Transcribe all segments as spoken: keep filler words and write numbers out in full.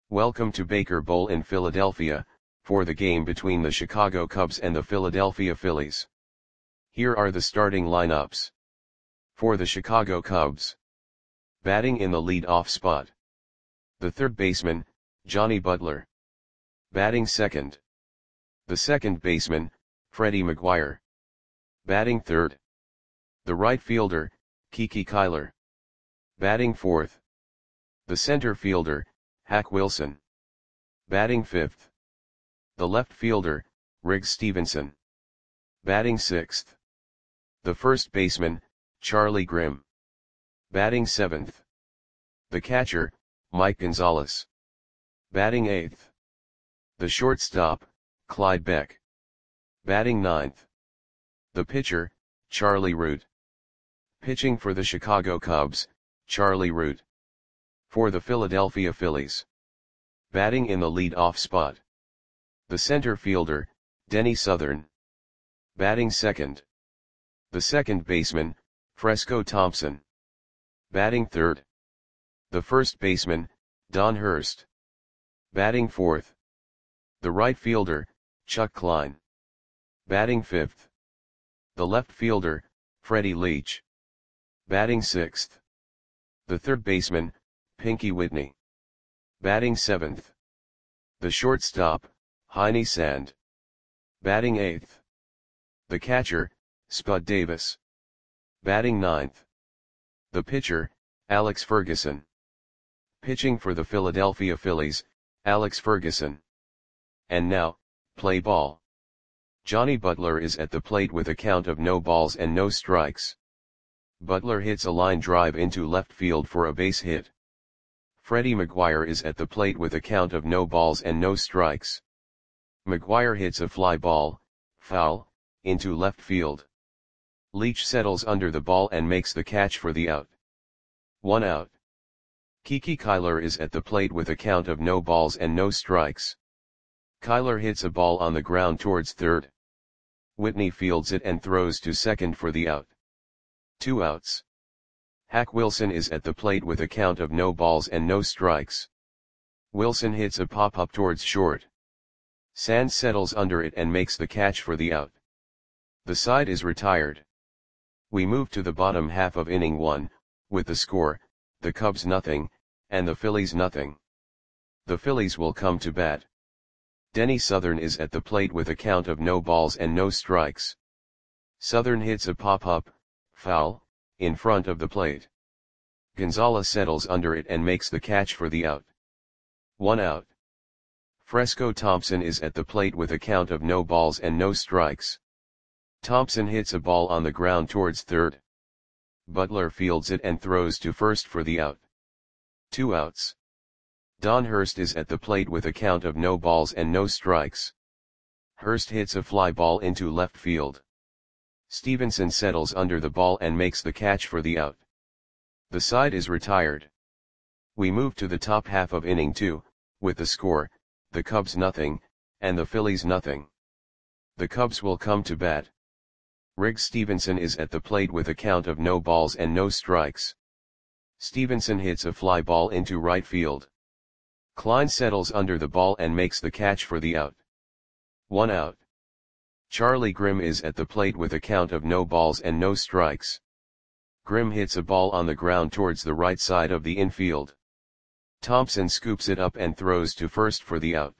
Welcome to Baker Bowl in Philadelphia, for the game between the Chicago Cubs and the Philadelphia Phillies. Here are the starting lineups. For the Chicago Cubs. Batting in the lead-off spot. The third baseman, Johnny Butler. Batting second. The second baseman, Freddie McGuire. Batting third. The right fielder, Kiki Kyler. Batting fourth. The center fielder, Hack Wilson. Batting fifth. The left fielder, Riggs Stephenson. Batting sixth. The first baseman, Charlie Grimm. Batting seventh. The catcher, Mike Gonzalez. Batting eighth. The shortstop, Clyde Beck. Batting ninth. The pitcher, Charlie Root. Pitching for the Chicago Cubs, Charlie Root. For the Philadelphia Phillies. Batting in the lead-off spot. The center fielder, Denny Southern. Batting second. The second baseman, Fresco Thompson. Batting third. The first baseman, Don Hurst. Batting fourth. The right fielder, Chuck Klein. Batting fifth. The left fielder, Freddie Leach. Batting sixth. The third baseman, Pinky Whitney. Batting seventh. The shortstop, Heine Sand. Batting eighth. The catcher, Spud Davis. Batting ninth. The pitcher, Alex Ferguson. Pitching for the Philadelphia Phillies, Alex Ferguson. And now, play ball. Johnny Butler is at the plate with a count of no balls and no strikes. Butler hits a line drive into left field for a base hit. Freddie McGuire is at the plate with a count of no balls and no strikes. McGuire hits a fly ball, foul, into left field. Leach settles under the ball and makes the catch for the out. One out. Kiki Kyler is at the plate with a count of no balls and no strikes. Kyler hits a ball on the ground towards third. Whitney fields it and throws to second for the out. Two outs. Hack Wilson is at the plate with a count of no balls and no strikes. Wilson hits a pop-up towards short. Sand settles under it and makes the catch for the out. The side is retired. We move to the bottom half of inning one, with the score, the Cubs nothing, and the Phillies nothing. The Phillies will come to bat. Denny Southern is at the plate with a count of no balls and no strikes. Southern hits a pop-up, foul, in front of the plate. Gonzalez settles under it and makes the catch for the out. One out. Fresco Thompson is at the plate with a count of no balls and no strikes. Thompson hits a ball on the ground towards third. Butler fields it and throws to first for the out. Two outs. Don Hurst is at the plate with a count of no balls and no strikes. Hurst hits a fly ball into left field. Stephenson settles under the ball and makes the catch for the out. The side is retired. We move to the top half of inning two, with the score, the Cubs nothing, and the Phillies nothing. The Cubs will come to bat. Riggs Stephenson is at the plate with a count of no balls and no strikes. Stephenson hits a fly ball into right field. Klein settles under the ball and makes the catch for the out. One out. Charlie Grimm is at the plate with a count of no balls and no strikes. Grimm hits a ball on the ground towards the right side of the infield. Thompson scoops it up and throws to first for the out.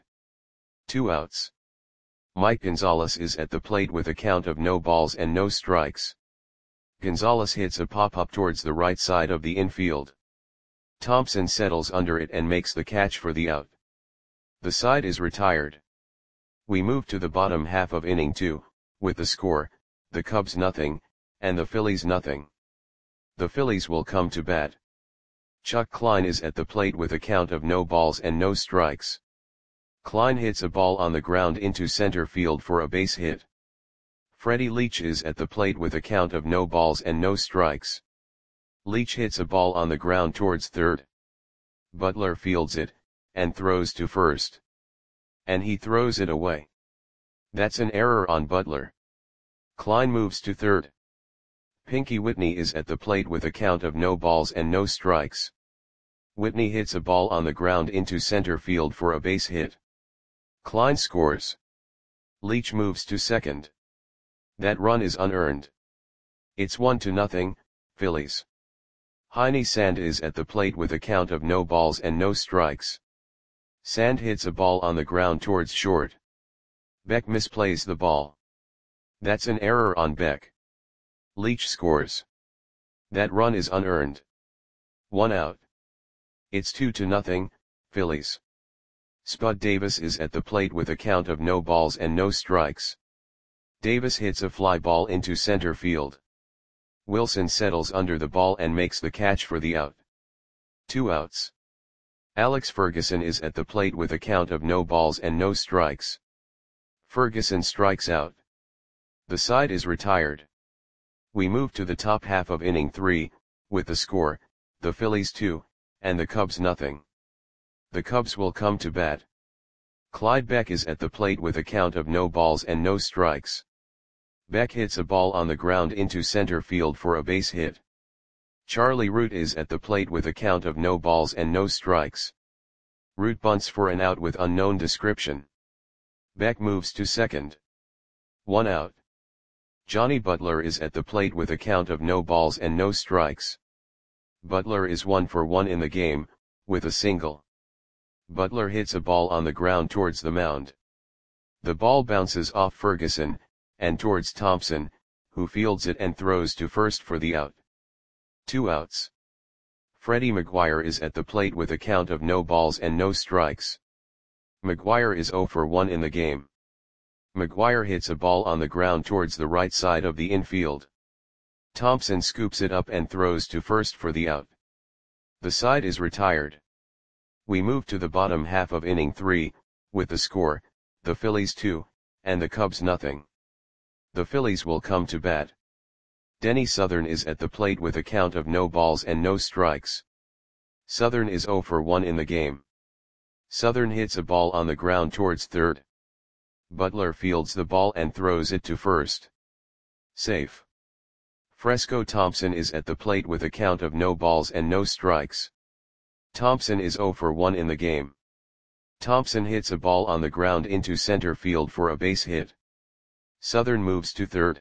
Two outs. Mike Gonzalez is at the plate with a count of no balls and no strikes. Gonzalez hits a pop-up towards the right side of the infield. Thompson settles under it and makes the catch for the out. The side is retired. We move to the bottom half of inning two, with the score, the Cubs nothing, and the Phillies nothing. The Phillies will come to bat. Chuck Klein is at the plate with a count of no balls and no strikes. Klein hits a ball on the ground into center field for a base hit. Freddie Leach is at the plate with a count of no balls and no strikes. Leach hits a ball on the ground towards third. Butler fields it, and throws to first. And he throws it away. That's an error on Butler. Klein moves to third. Pinky Whitney is at the plate with a count of no balls and no strikes. Whitney hits a ball on the ground into center field for a base hit. Klein scores. Leach moves to second. That run is unearned. It's one to nothing, Phillies. Heine Sand is at the plate with a count of no balls and no strikes. Sand hits a ball on the ground towards short. Beck misplays the ball. That's an error on Beck. Leach scores. That run is unearned. One out. It's two to nothing, Phillies. Spud Davis is at the plate with a count of no balls and no strikes. Davis hits a fly ball into center field. Wilson settles under the ball and makes the catch for the out. Two outs. Alex Ferguson is at the plate with a count of no balls and no strikes. Ferguson strikes out. The side is retired. We move to the top half of inning three, with the score, the Phillies two, and the Cubs nothing. The Cubs will come to bat. Clyde Beck is at the plate with a count of no balls and no strikes. Beck hits a ball on the ground into center field for a base hit. Charlie Root is at the plate with a count of no balls and no strikes. Root bunts for an out with unknown description. Beck moves to second. One out. Johnny Butler is at the plate with a count of no balls and no strikes. Butler is one for one in the game, with a single. Butler hits a ball on the ground towards the mound. The ball bounces off Ferguson, and towards Thompson, who fields it and throws to first for the out. Two outs. Freddie McGuire is at the plate with a count of no balls and no strikes. McGuire is zero for one in the game. McGuire hits a ball on the ground towards the right side of the infield. Thompson scoops it up and throws to first for the out. The side is retired. We move to the bottom half of inning three, with the score, the Phillies two, and the Cubs nothing. The Phillies will come to bat. Denny Southern is at the plate with a count of no balls and no strikes. Southern is zero for one in the game. Southern hits a ball on the ground towards third. Butler fields the ball and throws it to first. Safe. Fresco Thompson is at the plate with a count of no balls and no strikes. Thompson is zero for one in the game. Thompson hits a ball on the ground into center field for a base hit. Southern moves to third.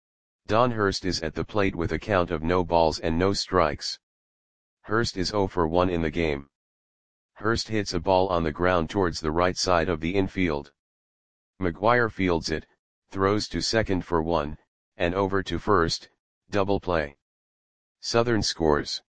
Don Hurst is at the plate with a count of no balls and no strikes. Hurst is zero for one in the game. Hurst hits a ball on the ground towards the right side of the infield. McGuire fields it, throws to second for one, and over to first, double play. Southern scores.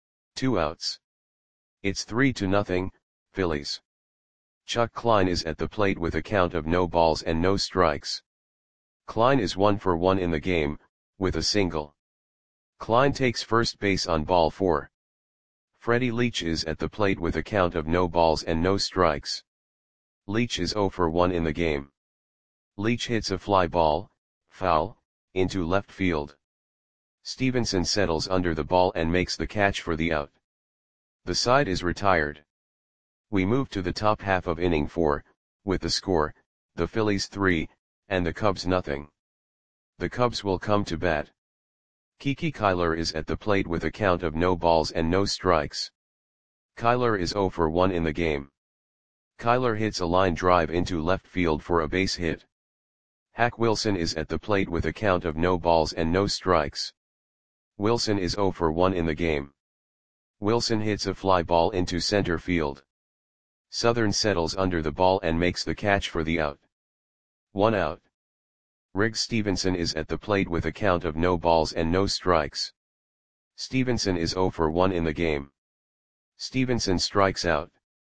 Two outs. It's three to nothing, Phillies. Chuck Klein is at the plate with a count of no balls and no strikes. Klein is one for one in the game, with a single. Klein takes first base on ball four. Freddie Leach is at the plate with a count of no balls and no strikes. Leach is zero for one in the game. Leach hits a fly ball, foul, into left field. Stevenson settles under the ball and makes the catch for the out. The side is retired. We move to the top half of inning four, with the score, the Phillies three, and the Cubs nothing. The Cubs will come to bat. Kiki Kyler is at the plate with a count of no balls and no strikes. Kyler is zero for one in the game. Kyler hits a line drive into left field for a base hit. Hack Wilson is at the plate with a count of no balls and no strikes. Wilson is zero for one in the game. Wilson hits a fly ball into center field. Southern settles under the ball and makes the catch for the out. One out. Riggs Stevenson is at the plate with a count of no balls and no strikes. Stevenson is zero for one in the game. Stevenson strikes out.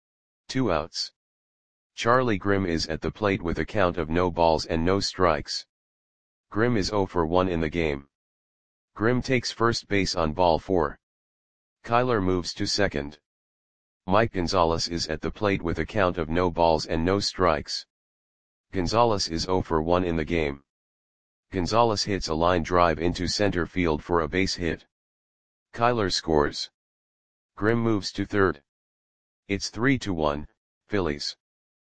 Two outs. Charlie Grimm is at the plate with a count of no balls and no strikes. Grimm is zero for one in the game. Grimm takes first base on ball four. Kyler moves to second. Mike Gonzalez is at the plate with a count of no balls and no strikes. Gonzalez is zero for one in the game. Gonzalez hits a line drive into center field for a base hit. Kyler scores. Grimm moves to third. It's three to one, Phillies.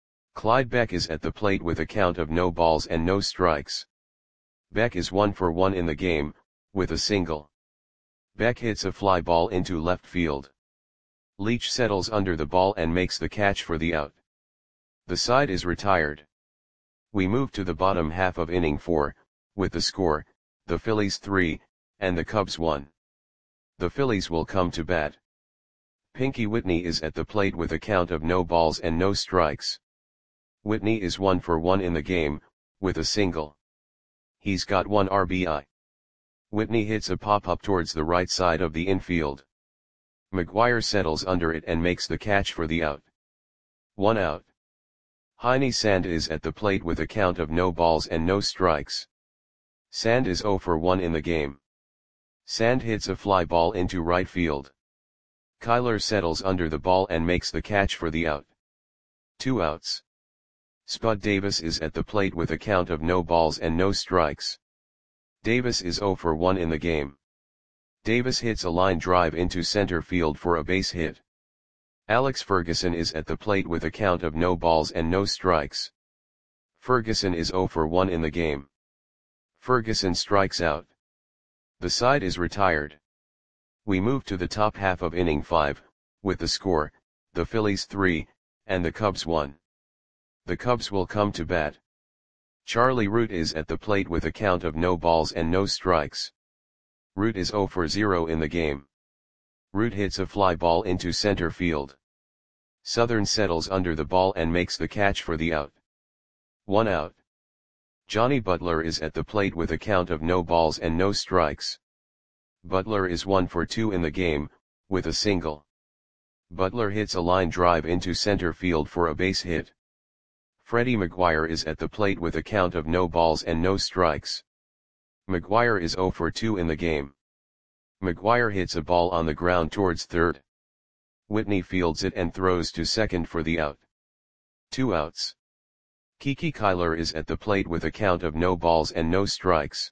Clyde Beck is at the plate with a count of no balls and no strikes. Beck is one for one in the game, with a single. Beck hits a fly ball into left field. Leach settles under the ball and makes the catch for the out. The side is retired. We move to the bottom half of inning four, with the score, the Phillies three, and the Cubs one. The Phillies will come to bat. Pinky Whitney is at the plate with a count of no balls and no strikes. Whitney is one for one in the game, with a single. He's got one R B I. Whitney hits a pop-up towards the right side of the infield. McGuire settles under it and makes the catch for the out. One out. Heine Sand is at the plate with a count of no balls and no strikes. Sand is zero for one in the game. Sand hits a fly ball into right field. Kyler settles under the ball and makes the catch for the out. Two outs. Spud Davis is at the plate with a count of no balls and no strikes. Davis is zero for one in the game. Davis hits a line drive into center field for a base hit. Alex Ferguson is at the plate with a count of no balls and no strikes. Ferguson is zero for one in the game. Ferguson strikes out. The side is retired. We move to the top half of inning five, with the score, the Phillies three, and the Cubs one. The Cubs will come to bat. Charlie Root is at the plate with a count of no balls and no strikes. Root is zero for zero in the game. Root hits a fly ball into center field. Southern settles under the ball and makes the catch for the out. One out. Johnny Butler is at the plate with a count of no balls and no strikes. Butler is one for two in the game, with a single. Butler hits a line drive into center field for a base hit. Freddie McGuire is at the plate with a count of no balls and no strikes. McGuire is zero for two in the game. McGuire hits a ball on the ground towards third. Whitney fields it and throws to second for the out. Two outs. Kiki Kyler is at the plate with a count of no balls and no strikes.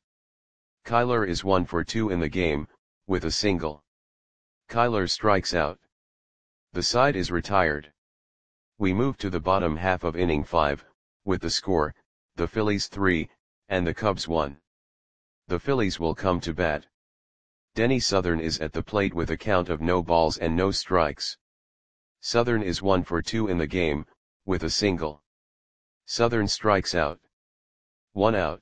Kyler is one for two in the game, with a single. Kyler strikes out. The side is retired. We move to the bottom half of inning five, with the score, the Phillies three, and the Cubs one. The Phillies will come to bat. Denny Southern is at the plate with a count of no balls and no strikes. Southern is one for two in the game, with a single. Southern strikes out. One out.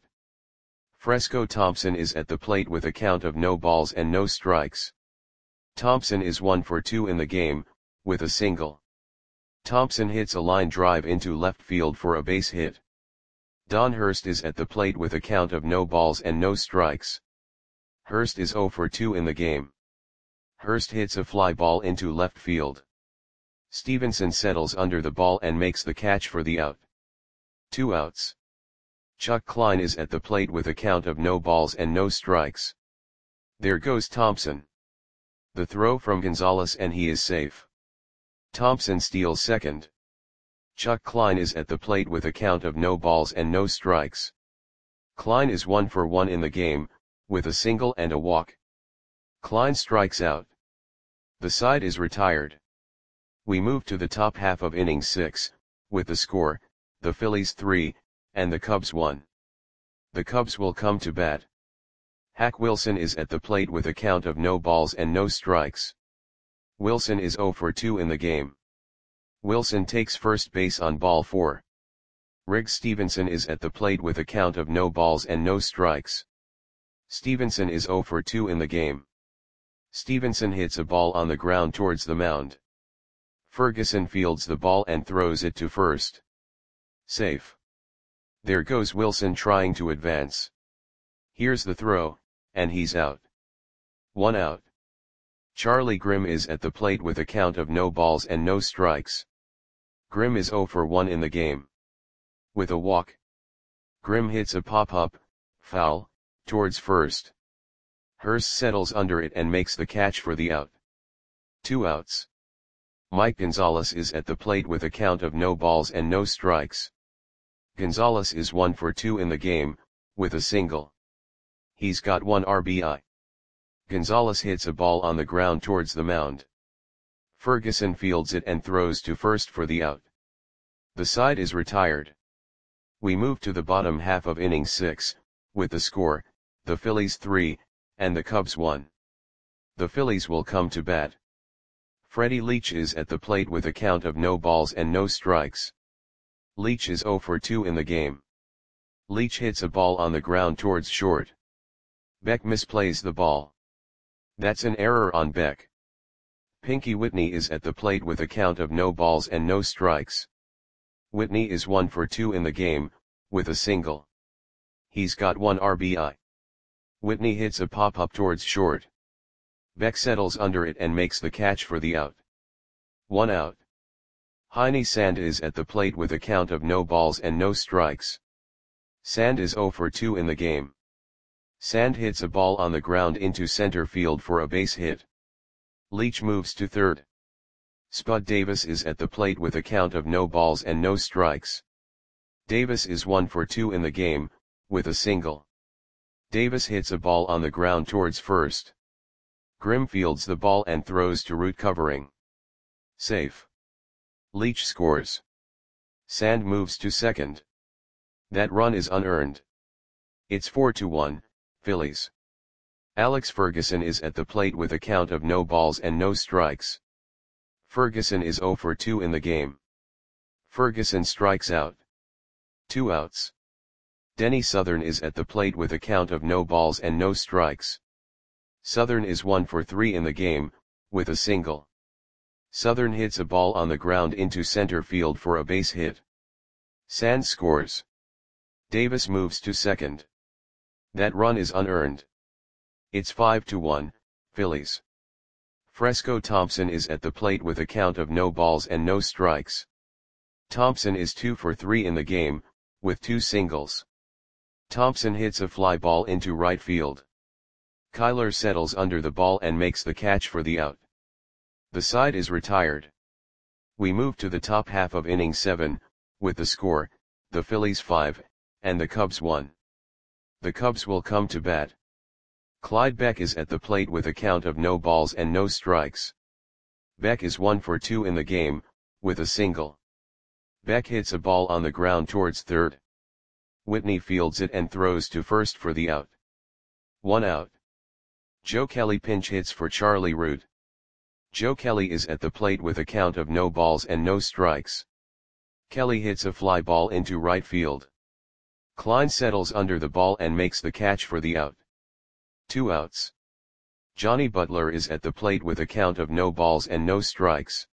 Fresco Thompson is at the plate with a count of no balls and no strikes. Thompson is one for two in the game, with a single. Thompson hits a line drive into left field for a base hit. Don Hurst is at the plate with a count of no balls and no strikes. Hurst is zero for two in the game. Hurst hits a fly ball into left field. Stevenson settles under the ball and makes the catch for the out. Two outs. Chuck Klein is at the plate with a count of no balls and no strikes. There goes Thompson. The throw from Gonzalez and he is safe. Thompson steals second. Chuck Klein is at the plate with a count of no balls and no strikes. Klein is one for one in the game, with a single and a walk. Klein strikes out. The side is retired. We move to the top half of inning six, with the score, the Phillies three, and the Cubs one. The Cubs will come to bat. Hack Wilson is at the plate with a count of no balls and no strikes. Wilson is zero for two in the game. Wilson takes first base on ball four. Riggs Stevenson is at the plate with a count of no balls and no strikes. Stevenson is zero for two in the game. Stevenson hits a ball on the ground towards the mound. Ferguson fields the ball and throws it to first. Safe. There goes Wilson trying to advance. Here's the throw, and he's out. One out. Charlie Grimm is at the plate with a count of no balls and no strikes. Grimm is zero for one in the game. With a walk. Grimm hits a pop-up, foul, towards first. Hurst settles under it and makes the catch for the out. Two outs. Mike Gonzalez is at the plate with a count of no balls and no strikes. Gonzalez is one for two in the game, with a single. He's got one R B I. Gonzalez hits a ball on the ground towards the mound. Ferguson fields it and throws to first for the out. The side is retired. We move to the bottom half of inning six, with the score, the Phillies three, and the Cubs one. The Phillies will come to bat. Freddie Leach is at the plate with a count of no balls and no strikes. Leach is zero for two in the game. Leach hits a ball on the ground towards short. Beck misplays the ball. That's an error on Beck. Pinky Whitney is at the plate with a count of no balls and no strikes. Whitney is one for two in the game, with a single. He's got one R B I. Whitney hits a pop-up towards short. Beck settles under it and makes the catch for the out. One out. Heine Sand is at the plate with a count of no balls and no strikes. Sand is zero for two in the game. Sand hits a ball on the ground into center field for a base hit. Leach moves to third. Spud Davis is at the plate with a count of no balls and no strikes. Davis is one for two in the game, with a single. Davis hits a ball on the ground towards first. Grimm fields the ball and throws to root covering. Safe. Leach scores. Sand moves to second. That run is unearned. It's four to one, Phillies. Alex Ferguson is at the plate with a count of no balls and no strikes. Ferguson is zero for two in the game. Ferguson strikes out. Two outs. Denny Southern is at the plate with a count of no balls and no strikes. Southern is one for three in the game, with a single. Southern hits a ball on the ground into center field for a base hit. Sand scores. Davis moves to second. That run is unearned. It's five to one, Phillies. Fresco Thompson is at the plate with a count of no balls and no strikes. Thompson is two for three in the game, with two singles. Thompson hits a fly ball into right field. Kyler settles under the ball and makes the catch for the out. The side is retired. We move to the top half of inning seven, with the score, the Phillies five, and the Cubs one. The Cubs will come to bat. Clyde Beck is at the plate with a count of no balls and no strikes. Beck is one for two in the game, with a single. Beck hits a ball on the ground towards third. Whitney fields it and throws to first for the out. One out. Joe Kelly pinch hits for Charlie Root. Joe Kelly is at the plate with a count of no balls and no strikes. Kelly hits a fly ball into right field. Klein settles under the ball and makes the catch for the out. Two outs. Johnny Butler is at the plate with a count of no balls and no strikes.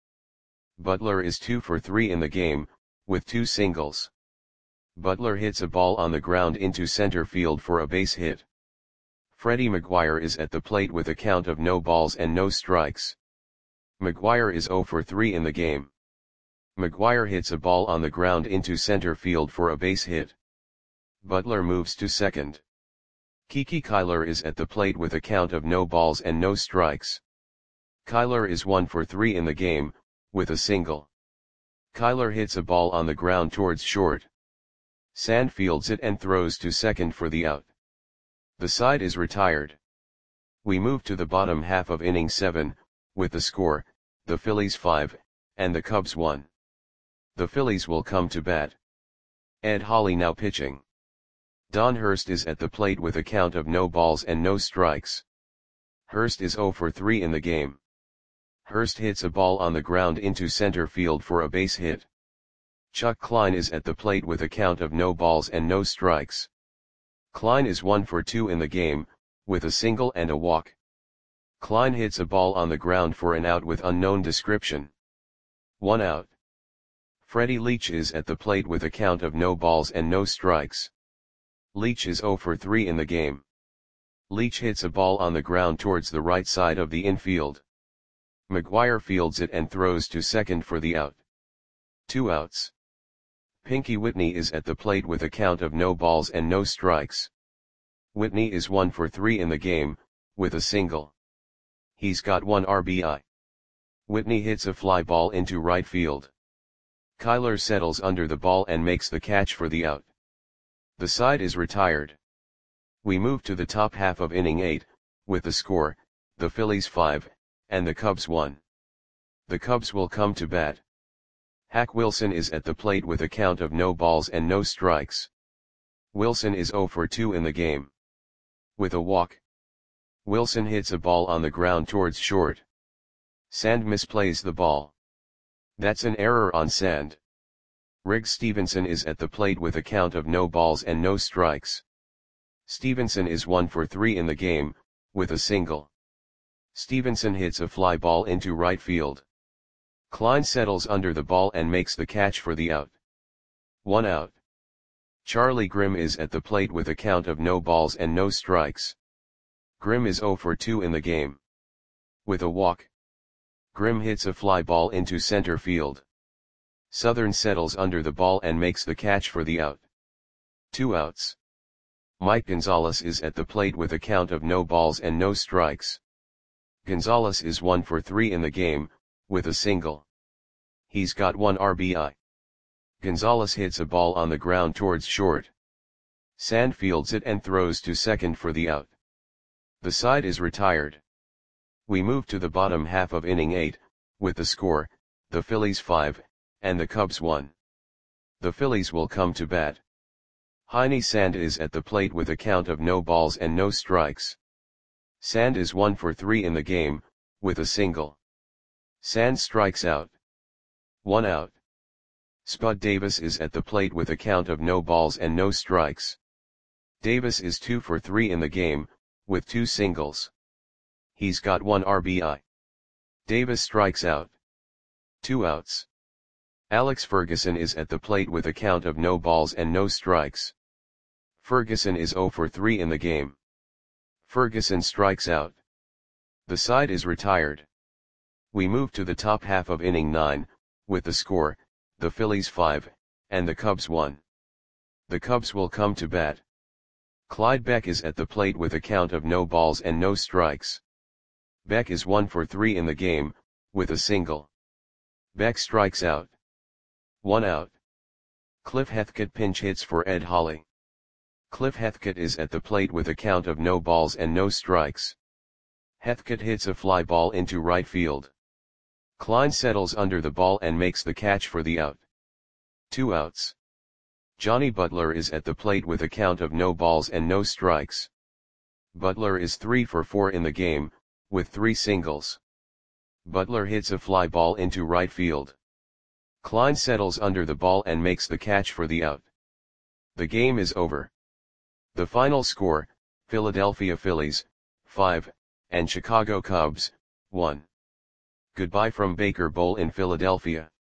Butler is two for three in the game, with two singles. Butler hits a ball on the ground into center field for a base hit. Freddie McGuire is at the plate with a count of no balls and no strikes. McGuire is zero for three in the game. McGuire hits a ball on the ground into center field for a base hit. Butler moves to second. Kiki Kyler is at the plate with a count of no balls and no strikes. Kyler is one for three in the game, with a single. Kyler hits a ball on the ground towards short. Sand fields it and throws to second for the out. The side is retired. We move to the bottom half of inning seven, with the score, the Phillies five, and the Cubs one. The Phillies will come to bat. Ed Holley now pitching. Don Hurst is at the plate with a count of no balls and no strikes. Hurst is zero for three in the game. Hurst hits a ball on the ground into center field for a base hit. Chuck Klein is at the plate with a count of no balls and no strikes. Klein is one for two in the game, with a single and a walk. Klein hits a ball on the ground for an out with unknown description. One out. Freddie Leach is at the plate with a count of no balls and no strikes. Leach is zero for three in the game. Leach hits a ball on the ground towards the right side of the infield. McGuire fields it and throws to second for the out. Two outs. Pinky Whitney is at the plate with a count of no balls and no strikes. Whitney is one for three in the game, with a single. He's got one R B I. Whitney hits a fly ball into right field. Kyler settles under the ball and makes the catch for the out. The side is retired. We move to the top half of inning eight, with the score, the Phillies five, and the Cubs one. The Cubs will come to bat. Hack Wilson is at the plate with a count of no balls and no strikes. Wilson is zero for two in the game. With a walk. Wilson hits a ball on the ground towards short. Sand misplays the ball. That's an error on Sand. Riggs Stevenson is at the plate with a count of no balls and no strikes. Stevenson is one for three in the game, with a single. Stevenson hits a fly ball into right field. Klein settles under the ball and makes the catch for the out. One out. Charlie Grimm is at the plate with a count of no balls and no strikes. Grimm is zero for two in the game. With a walk. Grimm hits a fly ball into center field. Southern settles under the ball and makes the catch for the out. Two outs. Mike Gonzalez is at the plate with a count of no balls and no strikes. Gonzalez is one for three in the game, with a single. He's got one R B I. Gonzalez hits a ball on the ground towards short. Sand fields it and throws to second for the out. The side is retired. We move to the bottom half of inning eight, with the score, the Phillies five, and the Cubs one. The Phillies will come to bat. Heine Sand is at the plate with a count of no balls and no strikes. Sand is one for three in the game, with a single. Sand strikes out. One out. Spud Davis is at the plate with a count of no balls and no strikes. Davis is two for three in the game, with two singles. He's got one R B I. Davis strikes out. Two outs. Alex Ferguson is at the plate with a count of no balls and no strikes. Ferguson is zero for three in the game. Ferguson strikes out. The side is retired. We move to the top half of inning nine, with the score, the Phillies five, and the Cubs one. The Cubs will come to bat. Clyde Beck is at the plate with a count of no balls and no strikes. Beck is one for three in the game, with a single. Beck strikes out. One out. Cliff Heathcote pinch hits for Ed Holly. Cliff Heathcote is at the plate with a count of no balls and no strikes. Heathcote hits a fly ball into right field. Klein settles under the ball and makes the catch for the out. Two outs. Johnny Butler is at the plate with a count of no balls and no strikes. Butler is three for four in the game, with three singles. Butler hits a fly ball into right field. Klein settles under the ball and makes the catch for the out. The game is over. The final score, Philadelphia Phillies, five, and Chicago Cubs, one. Goodbye from Baker Bowl in Philadelphia.